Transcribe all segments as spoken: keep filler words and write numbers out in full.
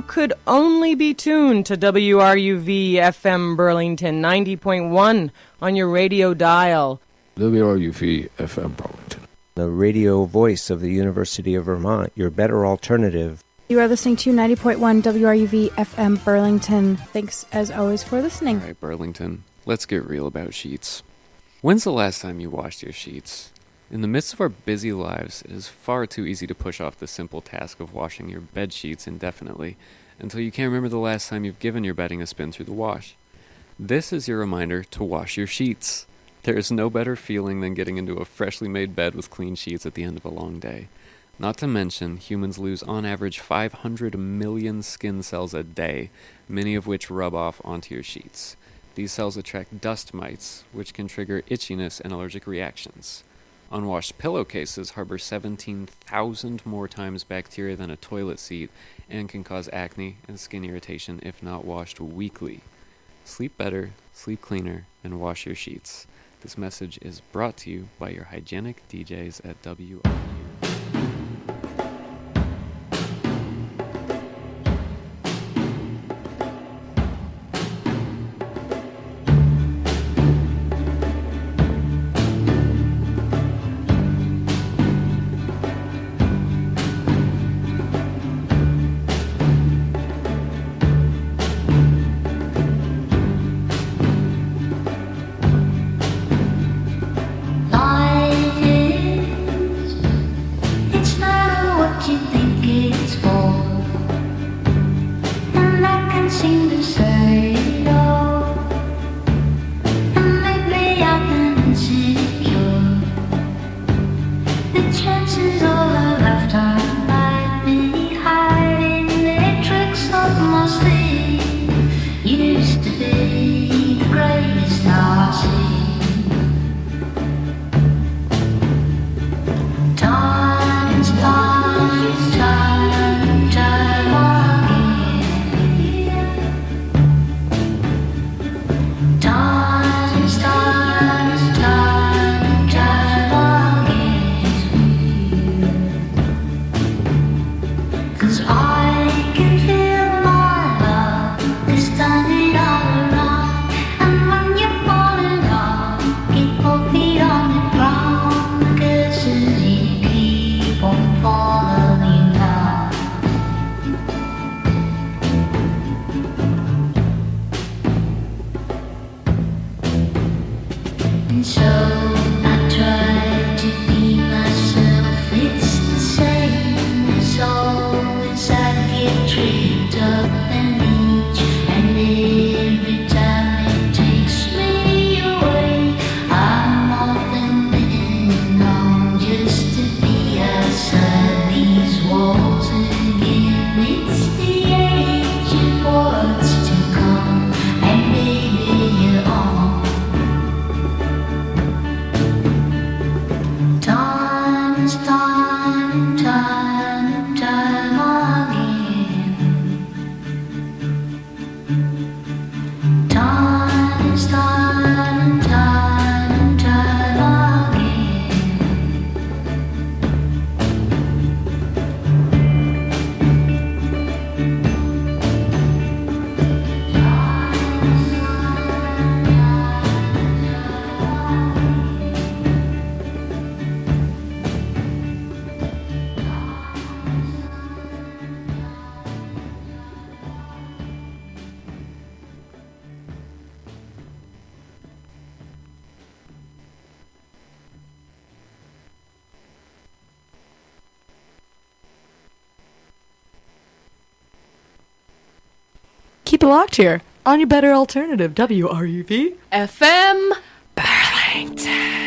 could only be tuned to W R U V F M Burlington ninety point one on your radio dial. W R U V F M Burlington, the radio voice of the University of Vermont, your better alternative. You are listening to ninety point one W R U V F M Burlington. Thanks, as always, for listening. All right, Burlington, let's get real about sheets. When's the last time you washed your sheets? In the midst of our busy lives, it is far too easy to push off the simple task of washing your bed sheets indefinitely until you can't remember the last time you've given your bedding a spin through the wash. This is your reminder to wash your sheets. There is no better feeling than getting into a freshly made bed with clean sheets at the end of a long day. Not to mention, humans lose on average five hundred million skin cells a day, many of which rub off onto your sheets. These cells attract dust mites, which can trigger itchiness and allergic reactions. Unwashed pillowcases harbor seventeen thousand more times bacteria than a toilet seat and can cause acne and skin irritation if not washed weekly. Sleep better, sleep cleaner, and wash your sheets. This message is brought to you by your hygienic D Js at W R U. Keep it locked here on your better alternative, W R U V F M Burlington.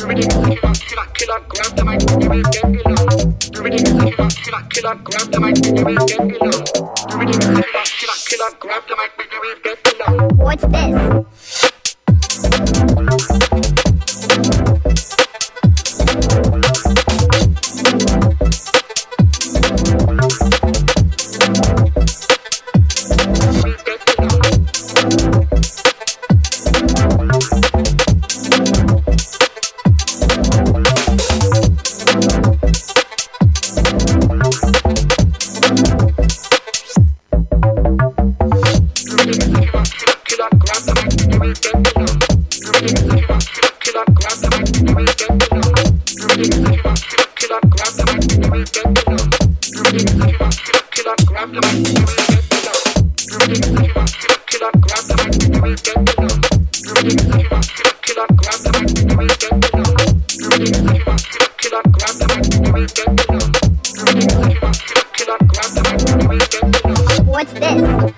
What's this? What's this?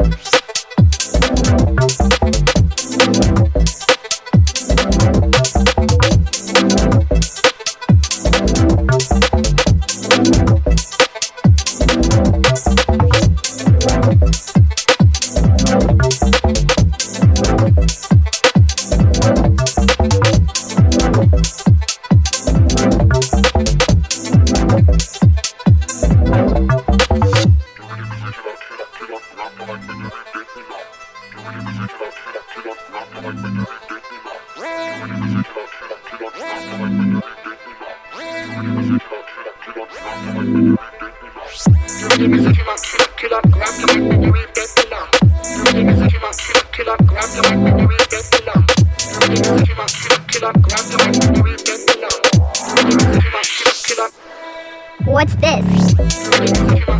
What's this?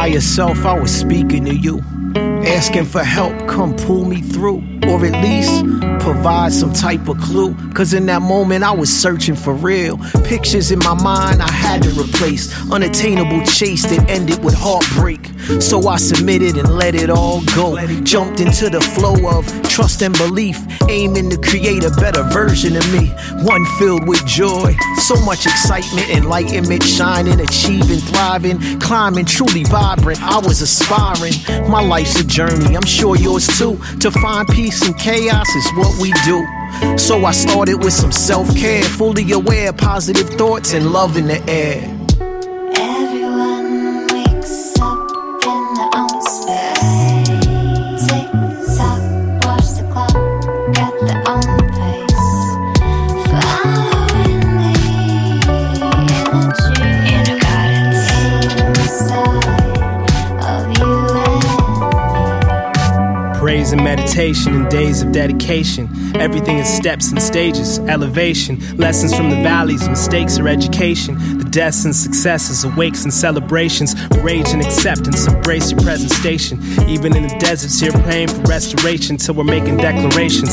higher self, I was speaking to you, asking for help, come pull me through, or at least provide some type of clue. Cause in that moment I was searching for real. Pictures in my mind I had to replace, unattainable chase that ended with heartbreak. So I submitted and let it all go, jumped into the flow of trust and belief, aiming to create a better version of me, one filled with joy, so much excitement, enlightenment, shining, achieving, thriving, climbing, truly vibrant. I was aspiring. My life's a journey, I'm sure yours too. To find peace in chaos is what we do. So I started with some self-care, fully aware, positive thoughts and love in the air. Everyone wakes up in their own space. Tick tock, watch the clock at their own pace. Following the energy, inner guidance inside of you and me. Praise and meditation and days of dedication. Everything is steps and stages, elevation, lessons from the valleys, mistakes or education, the deaths and successes, awakes and celebrations, rage and acceptance, embrace your present station. Even in the deserts here praying for restoration till we're making declarations.